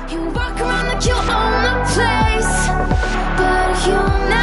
You walk around like you own the place, but you never